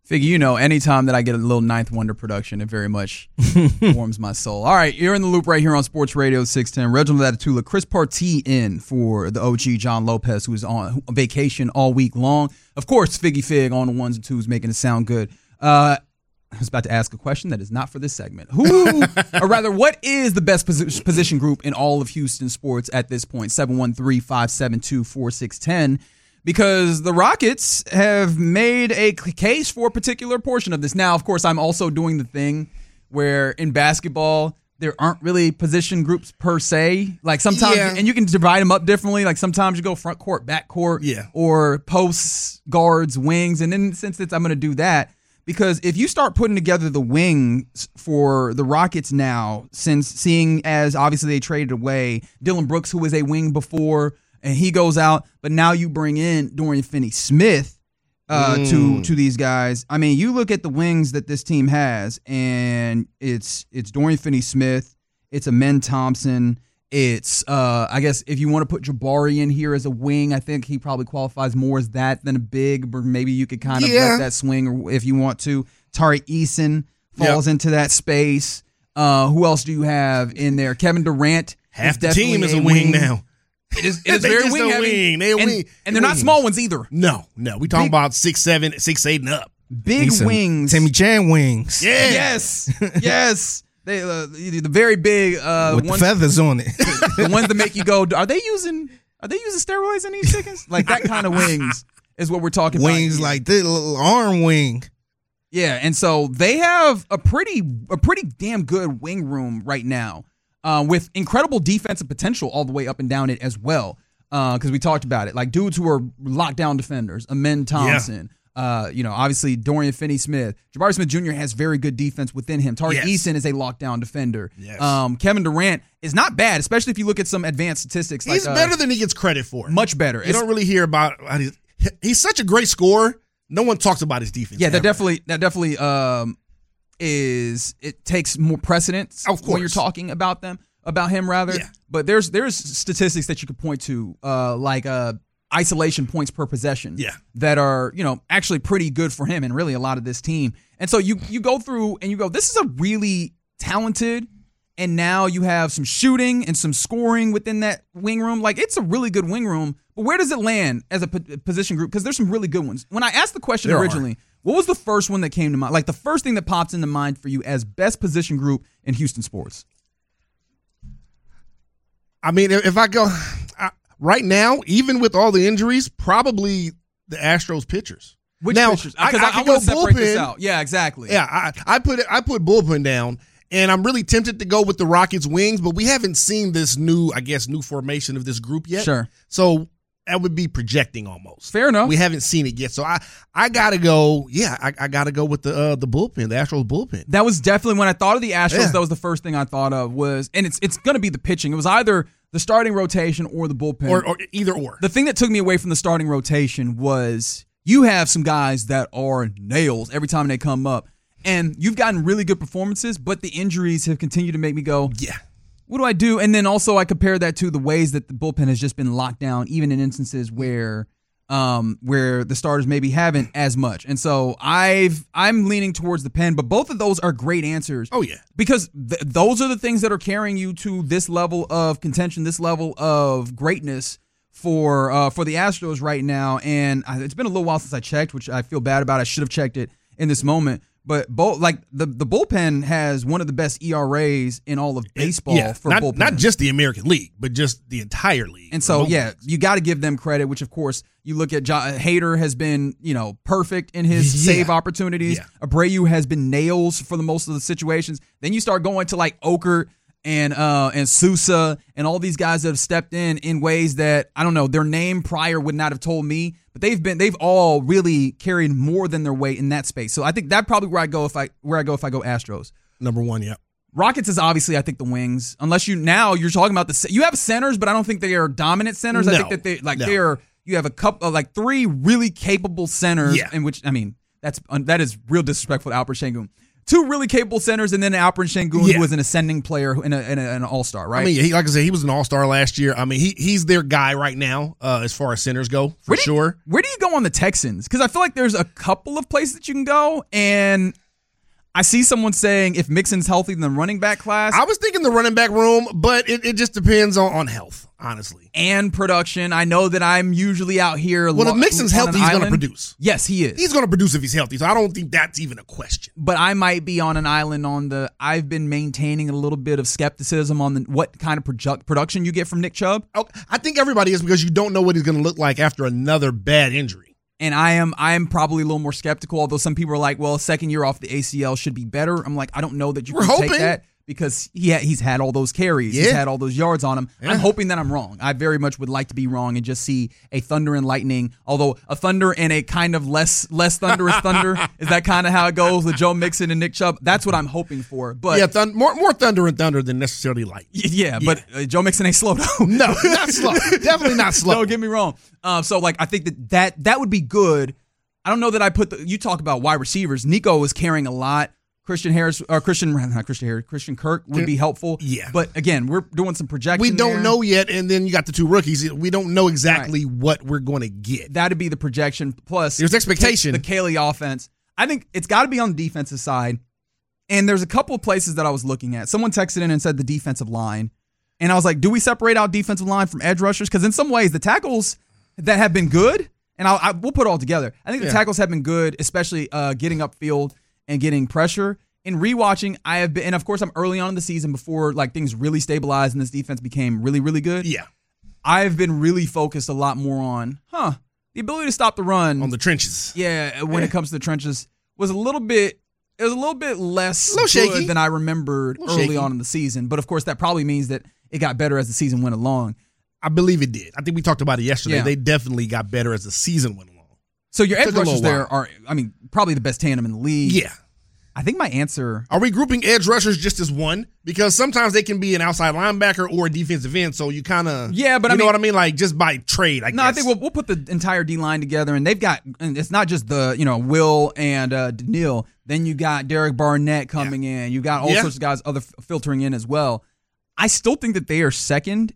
Figure, anytime that I get a little Ninth Wonder production, it very much warms my soul. All right, you're in the loop right here on Sports Radio 610. Reginald Atatula, Chris Partee in for the OG John Lopez, who is on vacation all week long. Of course, Figgy Fig on the ones and twos, making it sound good. I was about to ask a question that is not for this segment. Or rather, what is the best position group in all of Houston sports at this point? 713-572-4610. Because the Rockets have made a case for a particular portion of this. Now, of course, I'm also doing the thing where in basketball, there aren't really position groups per se. Like sometimes, and you can divide them up differently. Like sometimes you go front court, back court, or posts, guards, wings. And in since I'm going to do that, because if you start putting together the wings for the Rockets now, since seeing as obviously they traded away Dillon Brooks, who was a wing before, and he goes out, but now you bring in Dorian Finney-Smith to these guys. I mean, you look at the wings that this team has, and it's Dorian Finney-Smith, it's Amen Thompson, it's I guess if you want to put Jabari in here as a wing, I think he probably qualifies more as that than a big, but maybe you could kind of let that swing if you want to. Tariq Eason falls into that space. Who else do you have in there? Kevin Durant. Half the team is a wing now. It is very wing heavy. And they're not small ones either. No. We talking about 6'7", 6'8", and up. Big wings. Timmy Chan wings. Yeah. Yes. They the very big with ones, the feathers on it. The ones that make you go, are they using steroids in these chickens? Like that kind of wings is what we're talking about. Wings like this little arm wing. Yeah, and so they have a pretty damn good wing room right now. With incredible defensive potential all the way up and down it as well, because we talked about it. Like dudes who are lockdown defenders, Amen Thompson, obviously Dorian Finney-Smith. Jabari Smith Jr. has very good defense within him. Tariq Eason is a lockdown defender. Yes. Kevin Durant is not bad, especially if you look at some advanced statistics. He's better than he gets credit for. Much better. You don't really hear about he's such a great scorer. No one talks about his defense. Yeah, that definitely it takes more precedence when you're talking about him rather. Yeah. But there's statistics that you could point to, like isolation points per possession, that are actually pretty good for him and really a lot of this team. And so you go through and you go, this is a really talented, and now you have some shooting and some scoring within that wing room. Like it's a really good wing room. But where does it land as a position group? Because there's some really good ones. When I asked the question originally, what was the first one that came to mind? Like the first thing that pops into mind for you as best position group in Houston sports? I mean, if I go right now, even with all the injuries, probably the Astros pitchers. Which now, pitchers? Because I go want to separate this bullpen. out. Yeah, exactly. Yeah, I put bullpen down, and I'm really tempted to go with the Rockets wings, but we haven't seen this new formation of this group yet. Sure. So that would be projecting almost. Fair enough. We haven't seen it yet. So I gotta go. Yeah, I gotta go with the bullpen, the Astros bullpen. That was definitely when I thought of the Astros. That was the first thing I thought of and it's going to be the pitching. It was either the starting rotation or the bullpen, or either or. The thing that took me away from the starting rotation was you have some guys that are nails every time they come up, and you've gotten really good performances, but the injuries have continued to make me go, yeah. What do I do? And then also I compare that to the ways that the bullpen has just been locked down, even in instances where the starters maybe haven't as much. And so I'm leaning towards the pen, but both of those are great answers. Oh, yeah. Because those are the things that are carrying you to this level of contention, this level of greatness for the Astros right now. And it's been a little while since I checked, which I feel bad about. I should have checked it in this moment. But the bullpen has one of the best ERAs in all of baseball for bullpen. Not just the American League, but just the entire league. And so, you got to give them credit, which, of course, you look at Hader has been, perfect in his save opportunities. Yeah. Abreu has been nails for the most of the situations. Then you start going to like Okert and Sousa and all these guys that have stepped in ways that, I don't know, their name prior would not have told me. But they've all really carried more than their weight in that space. So I think that's probably where I go if I go Astros. Number one, yeah. Rockets is obviously, I think, the wings. Unless you're talking about you have centers, but I don't think they are dominant centers. I think that you have a couple of three really capable centers. Yeah. In which, I mean, that is real disrespectful to Alper Sengun. two really capable centers, and then Alperen Şengün, Yeah. who was an ascending player and an all-star, right? I mean, like I said, he was an all-star last year. I mean, he's their guy right now as far as centers go, for sure. Where do you go on the Texans? Because I feel like there's a couple of places that you can go, and I see someone saying if Mixon's healthy, then the running back class. I was thinking the running back room, but it just depends on health, honestly. And production. I know that I'm usually out here. Well, if Mixon's healthy, he's going to produce. Yes, he is. He's going to produce if he's healthy, so I don't think that's even a question. But I might be on an island I've been maintaining a little bit of skepticism on what kind of production you get from Nick Chubb. I think everybody is, because you don't know what he's going to look like after another bad injury. And I am probably a little more skeptical, although some people are like, well, second year off the ACL should be better. I'm like, I don't know that you can take that, because he's had all those carries. Yeah. He's had all those yards on him. Yeah. I'm hoping that I'm wrong. I very much would like to be wrong and just see a thunder and lightning, although a thunder and a kind of less thunderous thunder. Is that kind of how it goes with Joe Mixon and Nick Chubb? That's what I'm hoping for. But yeah, more thunder and thunder than necessarily light. Yeah, but Joe Mixon ain't slow, though. No, not slow. Definitely not slow. Don't get me wrong. So, like, I think that would be good. I don't know that I you talk about wide receivers. Nico was carrying a lot. Christian Kirk would be helpful. Yeah. But again, we're doing some projection. We don't know yet, and then you got the two rookies. We don't know exactly what we're going to get. That'd be the projection. Plus, there's expectation. The Caley offense. I think it's got to be on the defensive side. And there's a couple of places that I was looking at. Someone texted in and said the defensive line. And I was like, do we separate out defensive line from edge rushers? Because in some ways, the tackles that have been good, and we'll put it all together. I think the tackles have been good, especially getting upfield and getting pressure. In rewatching, I have been, and of course I'm early on in the season before like things really stabilized and this defense became really, really good. Yeah. I've been really focused a lot more on, the ability to stop the run. On the trenches. Yeah, when it comes to the trenches was a little bit less good shaky than I remembered early on in the season. But of course that probably means that it got better as the season went along. I believe it did. I think we talked about it yesterday. Yeah. They definitely got better as the season went along. So your edge rushers there are, probably the best tandem in the league. Yeah. I think my answer... Are we grouping edge rushers just as one? Because sometimes they can be an outside linebacker or a defensive end, so you kind of... Yeah, but you know what I mean? Like, just by trade, I guess. No, I think we'll put the entire D-line together, and they've got... And it's not just the, Will and Daniil. Then you got Derek Barnett coming in. You got all sorts of guys filtering in as well. I still think that they are second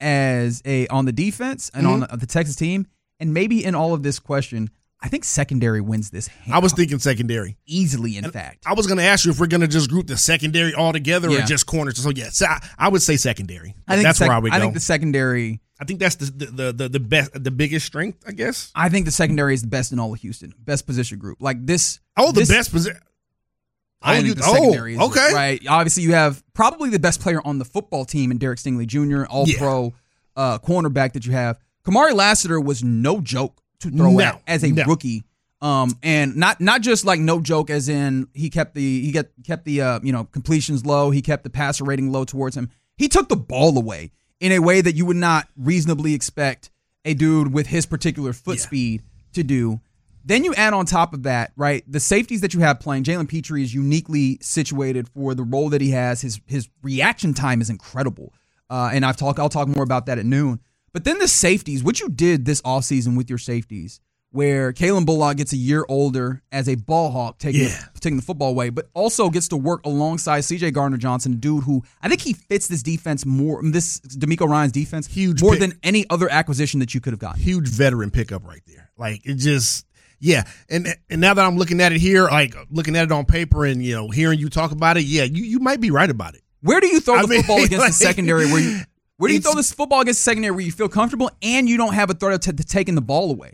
on the defense and on the Texas team, and maybe in all of this question... I think secondary wins this. I was thinking secondary. Easily, in fact. I was going to ask you if we're going to just group the secondary all together or just corners. So, I would say secondary. I think that's where I would go. I think the secondary. I think that's the best, the biggest strength, I guess. I think the secondary is the best in all of Houston. Best position group. Like this. The best position. I think the secondary is okay. Right. Obviously, you have probably the best player on the football team in Derek Stingley Jr., all-pro cornerback that you have. Kamari Lassiter was no joke to throw at as a rookie, and not just like no joke as in he kept the completions low, he kept the passer rating low towards him. He took the ball away in a way that you would not reasonably expect a dude with his particular foot speed to do. Then you add on top of that, right, the safeties that you have playing. Jalen Petrie is uniquely situated for the role that he has. His reaction time is incredible, and I'll talk more about that at noon. But then the safeties, what you did this offseason with your safeties, where Kalen Bullock gets a year older as a ball hawk, taking the football away, but also gets to work alongside C.J. Gardner-Johnson, a dude who I think he fits this defense more, this DeMeco Ryans defense, more than any other acquisition that you could have gotten. Huge veteran pickup right there. Like, it just, And now that I'm looking at it here, like looking at it on paper and, hearing you talk about it, you might be right about it. Where do you throw the football against the secondary where do you throw this football against the secondary where you feel comfortable and you don't have a threat to taking the ball away?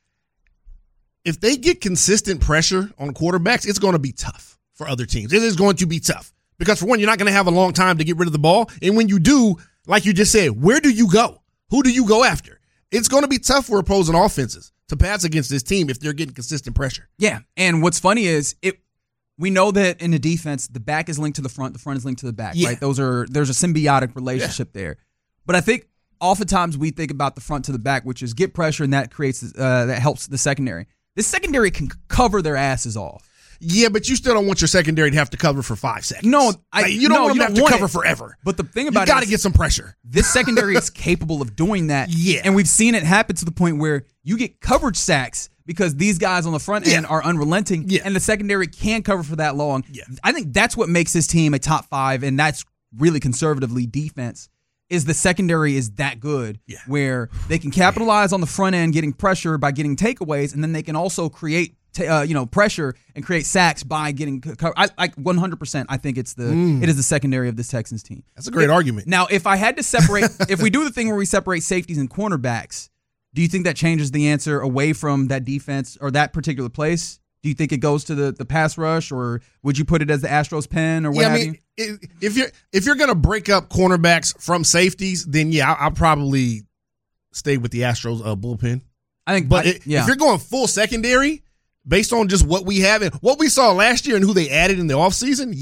If they get consistent pressure on quarterbacks, it's going to be tough for other teams. It is going to be tough because, for one, you're not going to have a long time to get rid of the ball. And when you do, like you just said, where do you go? Who do you go after? It's going to be tough for opposing offenses to pass against this team if they're getting consistent pressure. Yeah, and what's funny is we know that in the defense, the back is linked to the front is linked to the back, right? There's a symbiotic relationship there. But I think oftentimes we think about the front to the back, which is get pressure, and that creates that helps the secondary. The secondary can cover their asses off. Yeah, but you still don't want your secondary to have to cover for 5 seconds. No, you don't want them to have to cover forever. But the thing about you got to get some pressure. This secondary is capable of doing that. Yeah, and we've seen it happen to the point where you get coverage sacks because these guys on the front end are unrelenting, and the secondary can cover for that long. Yeah. I think that's what makes this team a top 5, and that's really conservatively defense, is the secondary is that good where they can capitalize on the front end getting pressure by getting takeaways, and then they can also create pressure and create sacks by getting cover. I 100%. I think it is the secondary of this Texans team. That's a great argument. Now, if I had to separate, if we do the thing where we separate safeties and cornerbacks, do you think that changes the answer away from that defense or that particular place? Do you think it goes to the pass rush, or would you put it as the Astros pen or what have you? If you're gonna break up cornerbacks from safeties, then I'll probably stay with the Astros bullpen. I think, if you're going full secondary, based on just what we have and what we saw last year and who they added in the offseason,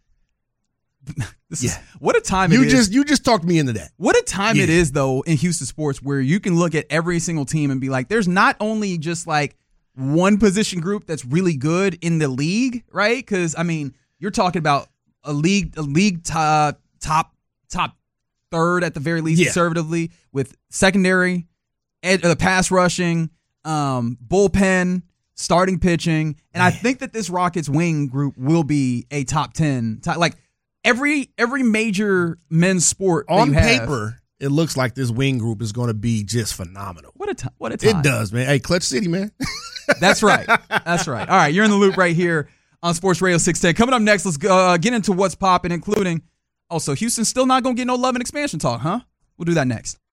what a time it is. You just talked me into that. What a time it is, though, in Houston sports where you can look at every single team and be like, there's not only just like one position group that's really good in the league, right? Because, I mean, you're talking about a league top third at the very least, conservatively, with secondary, pass rushing, bullpen, starting pitching, and I think that this Rockets wing group will be a top 10. Like every major men's sport on paper, it looks like this wing group is going to be just phenomenal. What a time! It does, man. Hey, Clutch City, man. That's right. All right, you're in the loop right here on Sports Radio 610. Coming up next, let's get into what's popping, including also Houston's still not going to get no love and expansion talk, huh? We'll do that next.